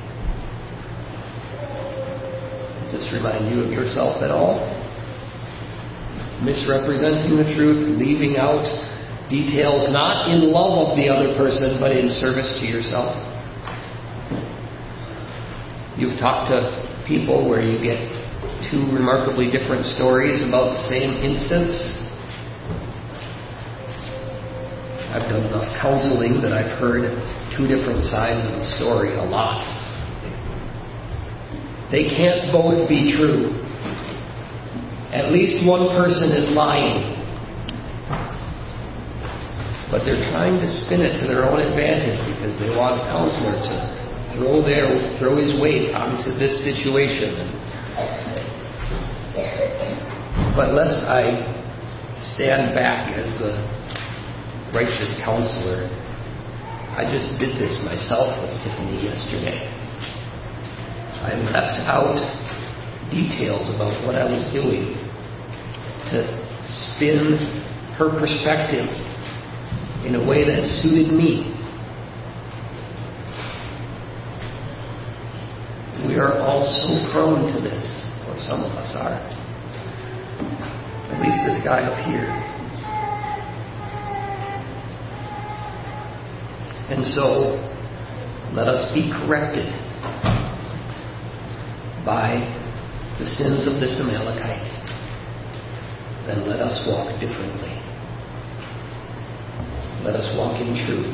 Does this remind you of yourself at all? Misrepresenting the truth, leaving out details not in love of the other person, but in service to yourself. You've talked to people where you get two remarkably different stories about the same instance. I've done enough counseling that I've heard two different sides of the story a lot. They can't both be true. At least one person is lying. But they're trying to spin it to their own advantage because they want a counselor to throw his weight onto this situation. But lest I stand back as the righteous counselor, I just did this myself with Tiffany yesterday. I left out details about what I was doing to spin her perspective in a way that suited me. We are all so prone to this, or some of us are. At least this guy up here. And so, let us be corrected by the sins of this Amalekite. Then let us walk differently. Let us walk in truth.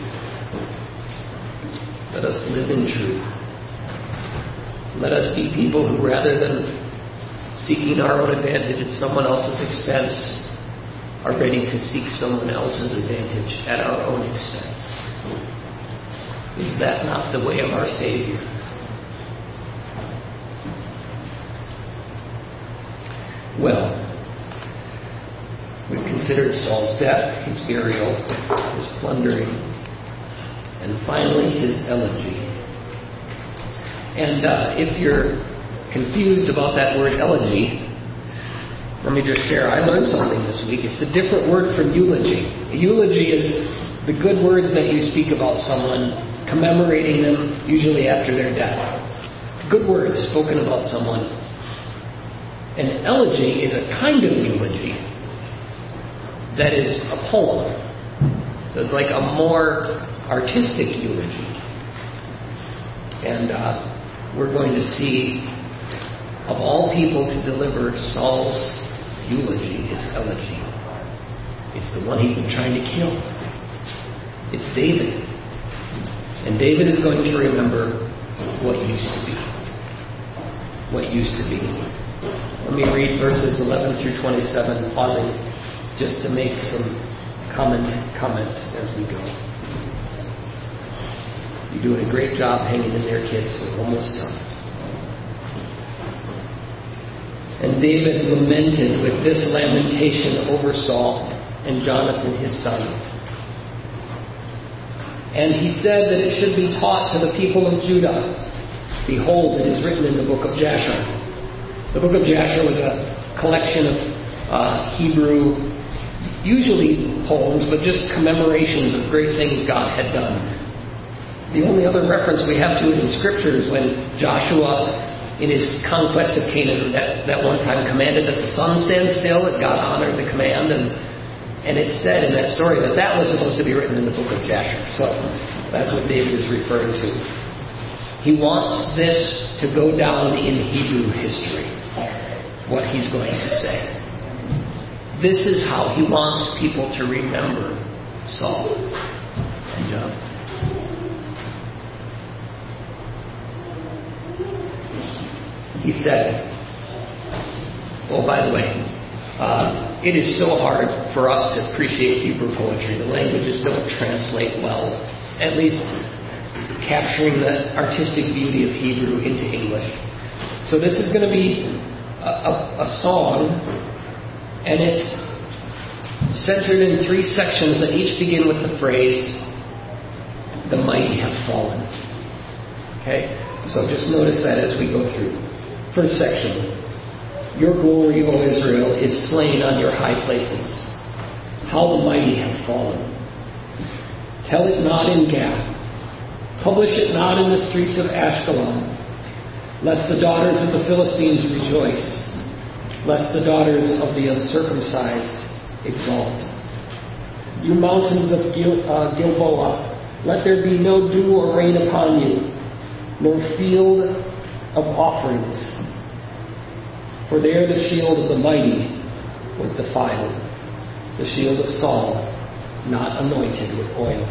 Let us live in truth. Let us be people who, rather than seeking our own advantage at someone else's expense, are ready to seek someone else's advantage at our own expense. Is that not the way of our Savior? Well, we've considered Saul's death, his burial, his plundering, and finally his elegy. And if you're confused about that word elegy, let me just share. I learned something this week. It's a different word from eulogy. A eulogy is the good words that you speak about someone, commemorating them usually after their death. Good words spoken about someone An elegy is a kind of eulogy that is a poem. So it's like a more artistic eulogy. And we're going to see, of all people to deliver Saul's eulogy, his elegy, it's the one he's been trying to kill. It's David. And David is going to remember what used to be. What used to be. Let me read verses 11 through 27, pausing just to make some comments as we go. You're doing a great job hanging in there, kids. We're almost done. And David lamented with this lamentation over Saul and Jonathan his son. And he said that it should be taught to the people of Judah. Behold, it is written in the book of Jasher. The book of Jasher was a collection of Hebrew, usually poems, but just commemorations of great things God had done. The only other reference we have to it in Scripture is when Joshua, in his conquest of Canaan, that one time commanded that the sun stand still, and God honored the command, and it's said in that story that was supposed to be written in the book of Jasher. So that's what David is referring to. He wants this to go down in Hebrew history, what he's going to say. This is how he wants people to remember Saul and Jonathan. He said, oh, by the way, it is so hard for us to appreciate Hebrew poetry. The languages don't translate well, at least capturing the artistic beauty of Hebrew into English. So this is going to be a song, and it's centered in 3 sections that each begin with the phrase, "The mighty have fallen." Okay? So just notice that as we go through. First section. Your glory, O Israel, is slain on your high places. How the mighty have fallen. Tell it not in Gath. Publish it not in the streets of Ashkelon, lest the daughters of the Philistines rejoice, lest the daughters of the uncircumcised exalt. You mountains of Gilboa, let there be no dew or rain upon you, nor field of offerings. For there the shield of the mighty was defiled, the shield of Saul not anointed with oil.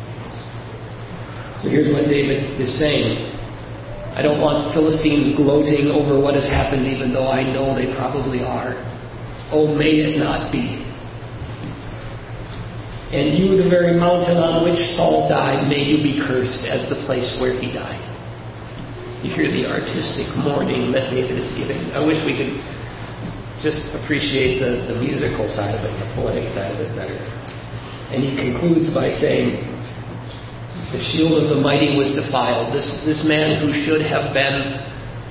So here's what David is saying. I don't want Philistines gloating over what has happened, even though I know they probably are. Oh, may it not be. And you, the very mountain on which Saul died, may you be cursed as the place where he died. You hear the artistic mourning that David is giving. I wish we could just appreciate the musical side of it, the poetic side of it better. And he concludes by saying, the shield of the mighty was defiled. This man who should have been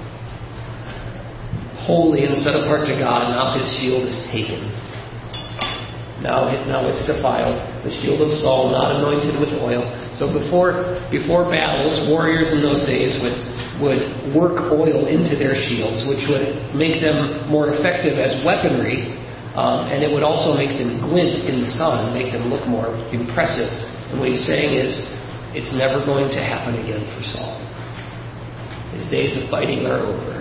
holy and set apart to God, now his shield is taken. Now it's defiled. The shield of Saul not anointed with oil. So before battles, warriors in those days would work oil into their shields, which would make them more effective as weaponry, and it would also make them glint in the sun, make them look more impressive. And what he's saying is, it's never going to happen again for Saul. His days of fighting are over.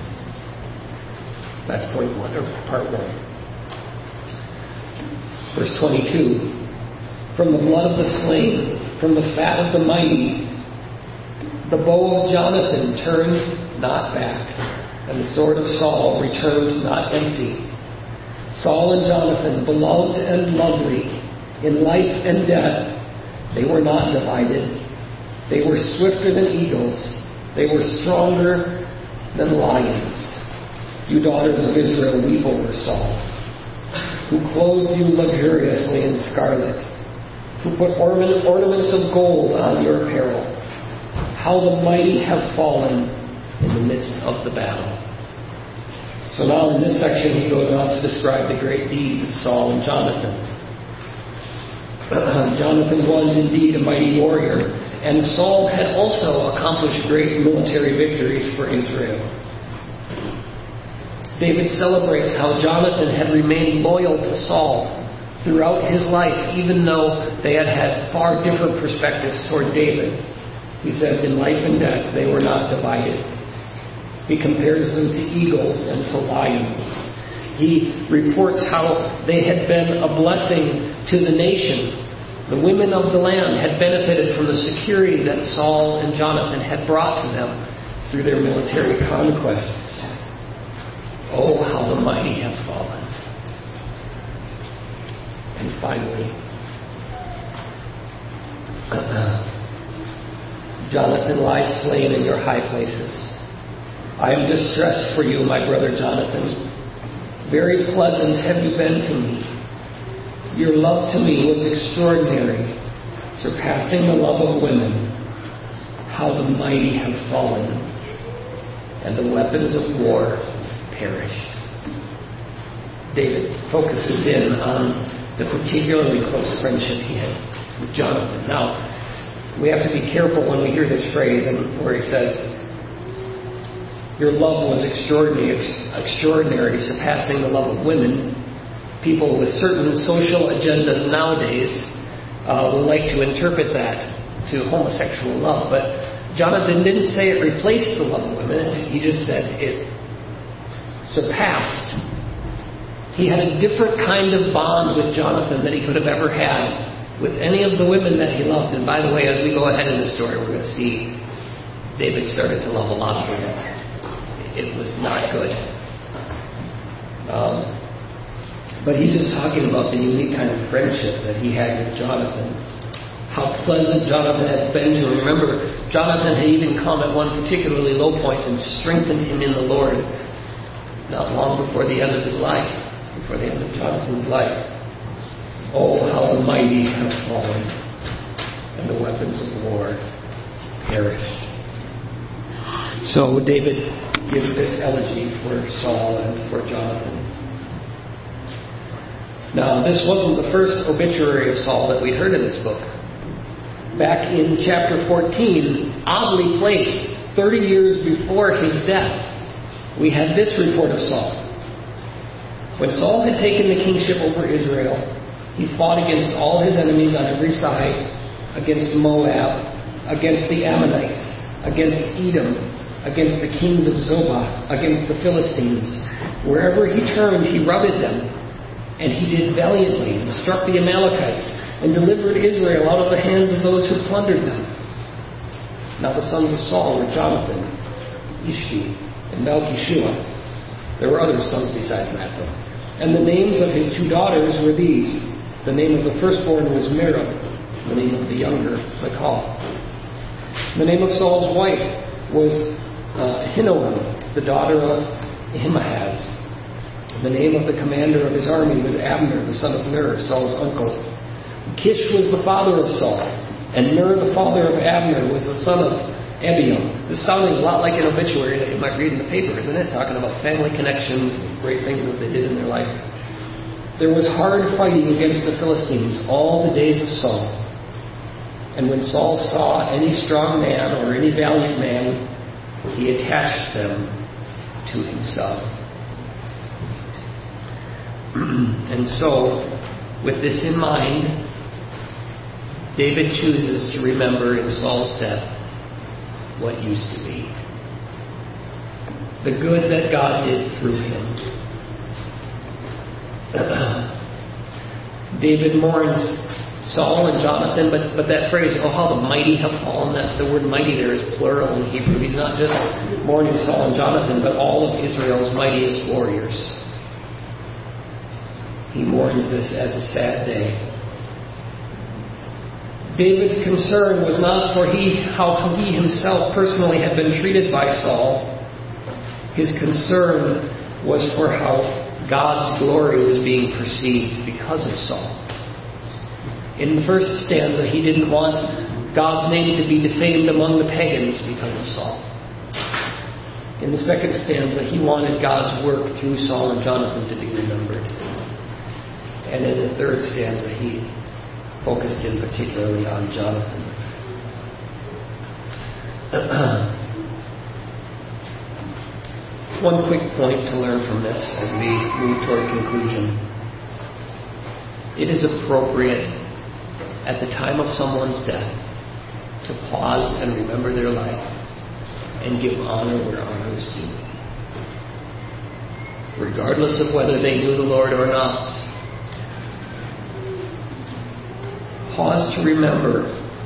That's point 1, or part 1. Verse 22. From the blood of the slain, from the fat of the mighty, the bow of Jonathan turned not back, and the sword of Saul returned not empty. Saul and Jonathan, beloved and lovely, in life and death, they were not divided. They were swifter than eagles. They were stronger than lions. You daughters of Israel, weep over Saul, who clothed you luxuriously in scarlet, who put ornaments of gold on your apparel. How the mighty have fallen in the midst of the battle. So now in this section he goes on to describe the great deeds of Saul and Jonathan. Jonathan was indeed a mighty warrior, and Saul had also accomplished great military victories for Israel. David celebrates how Jonathan had remained loyal to Saul throughout his life, even though they had had far different perspectives toward David. He says, in life and death, they were not divided. He compares them to eagles and to lions. He reports how they had been a blessing to the nation. The women of the land had benefited from the security that Saul and Jonathan had brought to them through their military conquests. Oh, how the mighty have fallen. And finally, Jonathan lies slain in your high places. I am distressed for you, my brother Jonathan. Very pleasant have you been to me. Your love to me was extraordinary, surpassing the love of women. How the mighty have fallen, and the weapons of war perished. David focuses in on the particularly close friendship he had with Jonathan. Now, we have to be careful when we hear this phrase where he says, your love was extraordinary, surpassing the love of women. People with certain social agendas nowadays will like to interpret that to homosexual love. But Jonathan didn't say it replaced the love of women. He just said it surpassed. He had a different kind of bond with Jonathan than he could have ever had with any of the women that he loved. And by the way, as we go ahead in the story, we're going to see David started to love a lot of women. It was not good. But he's just talking about the unique kind of friendship that he had with Jonathan. How pleasant Jonathan had been to him. Remember, Jonathan had even come at one particularly low point and strengthened him in the Lord not long before the end of his life, before the end of Jonathan's life. Oh, how the mighty have fallen, and the weapons of war perished. So David gives this elegy for Saul and for Jonathan. Now, this wasn't the first obituary of Saul that we heard in this book. Back in chapter 14, oddly placed 30 years before his death, we had this report of Saul. When Saul had taken the kingship over Israel, he fought against all his enemies on every side, against Moab, against the Ammonites, against Edom, against the kings of Zobah, against the Philistines. Wherever he turned, he routed them. And he did valiantly and struck the Amalekites and delivered Israel out of the hands of those who plundered them. Now the sons of Saul were Jonathan, Ishvi, and Malchishua. There were other sons besides that, though. And the names of his two daughters were these. The name of the firstborn was Merab, the name of the younger, Michal. The name of Saul's wife was Ahinoam, the daughter of Ahimaaz. The name of the commander of his army was Abner, the son of Ner, Saul's uncle. Kish was the father of Saul, and Ner, the father of Abner, was the son of Abiam. This sounding a lot like an obituary that you might read in the paper, isn't it? Talking about family connections and great things that they did in their life. There was hard fighting against the Philistines all the days of Saul. And when Saul saw any strong man or any valiant man, he attached them to himself. And so, with this in mind, David chooses to remember in Saul's death what used to be. The good that God did through him. David mourns Saul and Jonathan, but that phrase, oh, how the mighty have fallen, that the word mighty there is plural in Hebrew. He's not just mourning Saul and Jonathan, but all of Israel's mightiest warriors. He mourns this as a sad day. David's concern was not for how he himself personally had been treated by Saul. His concern was for how God's glory was being perceived because of Saul. In the first stanza, he didn't want God's name to be defamed among the pagans because of Saul. In the second stanza, he wanted God's work through Saul and Jonathan to be remembered. And in the third stanza, he focused in particularly on Jonathan. One quick point to learn from this as we move toward conclusion. It is appropriate at the time of someone's death to pause and remember their life and give honor where honor is due. Regardless of whether they knew the Lord or not. Pause to remember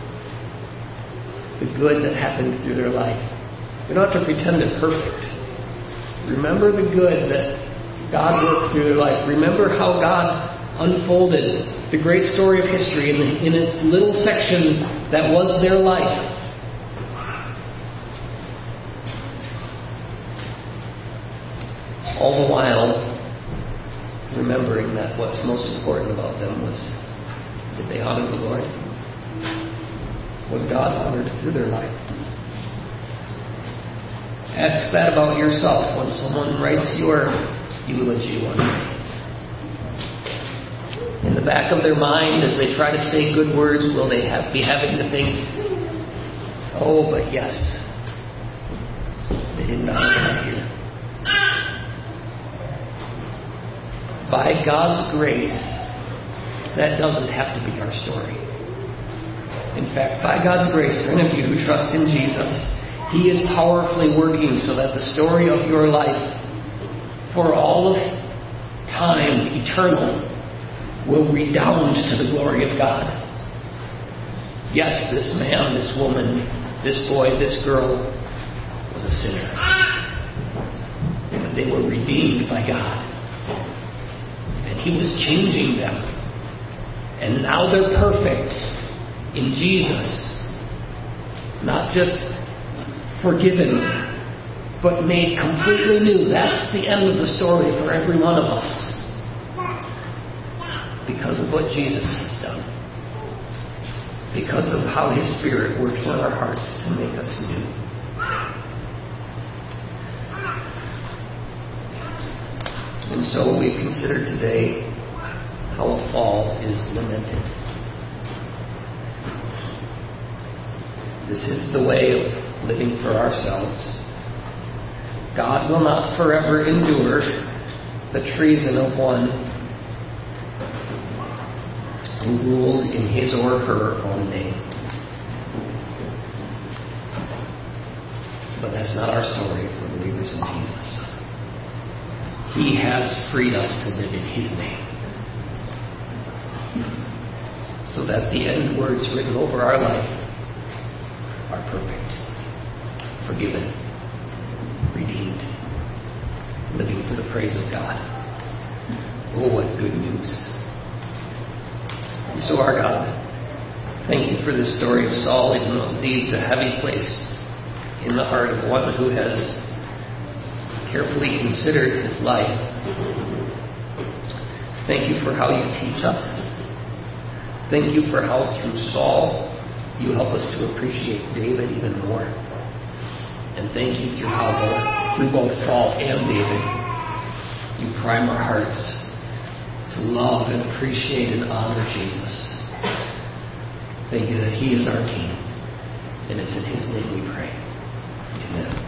the good that happened through their life. You don't have to pretend they're perfect. Remember the good that God worked through their life. Remember how God unfolded the great story of history in its little section that was their life. All the while, remembering that what's most important about them was, did they honor the Lord? Was God honored through their life? Ask that about yourself when someone writes your eulogy one day. In the back of their mind, as they try to say good words, will they be having to think, oh, but yes, they did not come here. By God's grace, that doesn't have to be our story. In fact, by God's grace, for any of you who trust in Jesus, He is powerfully working so that the story of your life, for all of time, eternal, will redound to the glory of God. Yes, this man, this woman, this boy, this girl was a sinner. But they were redeemed by God. And He was changing them. And now they're perfect in Jesus. Not just forgiven, but made completely new. That's the end of the story for every one of us. Because of what Jesus has done. Because of how His Spirit works in our hearts to make us new. And so we consider today how a fall is lamented. This is the way of living for ourselves. God will not forever endure the treason of one who rules in his or her own name. But that's not our story for believers in Jesus. He has freed us to live in His name. So that the end words written over our life are perfect, forgiven, redeemed, living for the praise of God. Oh, what good news. And so our God, thank You for this story of Saul, even though it leaves a heavy place in the heart of one who has carefully considered his life. Thank You for how You teach us. Thank You for how through Saul You help us to appreciate David even more. And thank You through how through both Saul and David You prime our hearts to love and appreciate and honor Jesus. Thank You that He is our King. And it's in His name we pray. Amen.